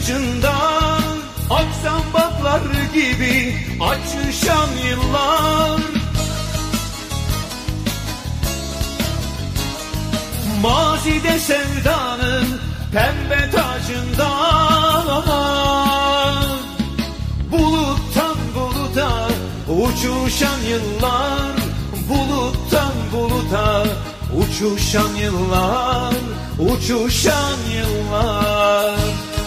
kılıcında akzambaklar gibi açışan yıllar. Mazide sevdanın pembe tacında buluttan buluta uçuşan yıllar. Buluttan buluta uçuşan yıllar, uçuşan yıllar.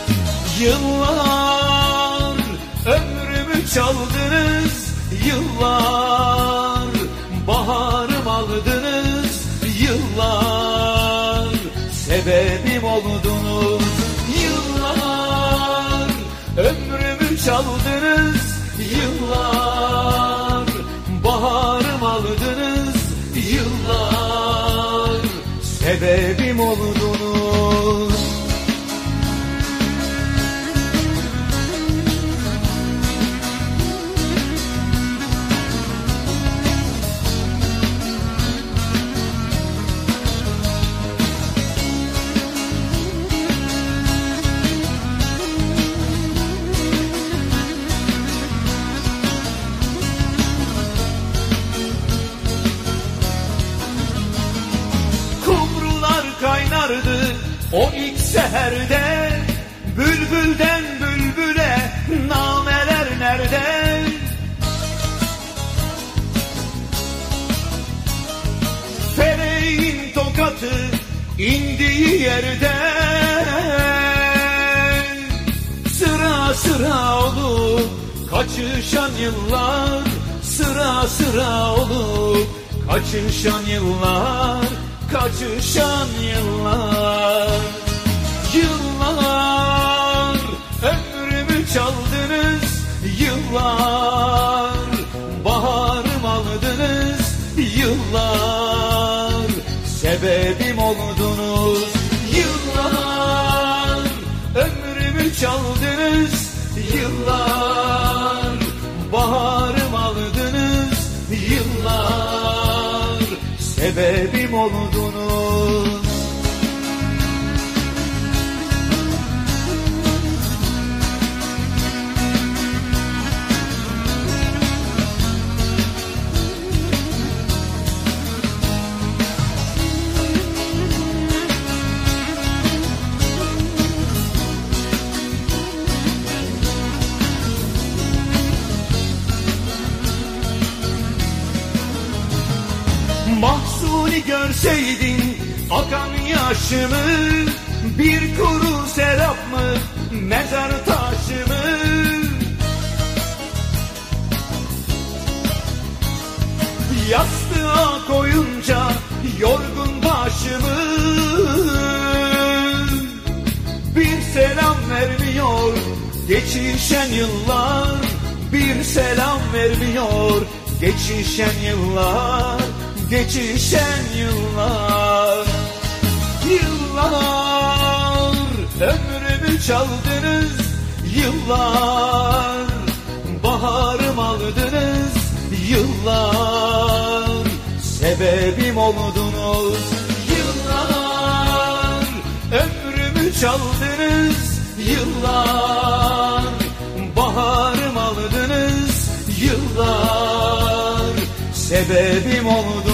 Yıllar ömrümü çaldınız, yıllar baharım aldınız, yıllar sebebim oldunuz. Yıllar ömrümü çaldınız, yıllar baharım aldınız, yıllar sebebim oldunuz. Kaynardı o ilk seherde, bülbülden bülbüle nameler nerede? Feleğin tokatı indiği yerde, sıra sıra olup kaçışan yıllar, sıra sıra olup kaçışan yıllar, kaçışan yıllar. Yıllar ömrümü çaldınız, yıllar baharım aldınız, yıllar sebebim oldunuz. Yıllar ömrümü çaldınız, yıllar baharım aldınız, yıllar sebebim oldunuz. Mahzuni görseydin akan yaşımı, bir kuru serap mı mezar taşımı? Yastığa koyunca yorgun başımı, bir selam vermiyor geçişen yıllar, bir selam vermiyor geçişen yıllar, geçişen yıllar. Yıllar ömrümü çaldınız, yıllar baharım aldınız, yıllar sebebim oldunuz. Yıllar ömrümü çaldınız, yıllar baharım aldınız, yıllar sebebim oldunuz.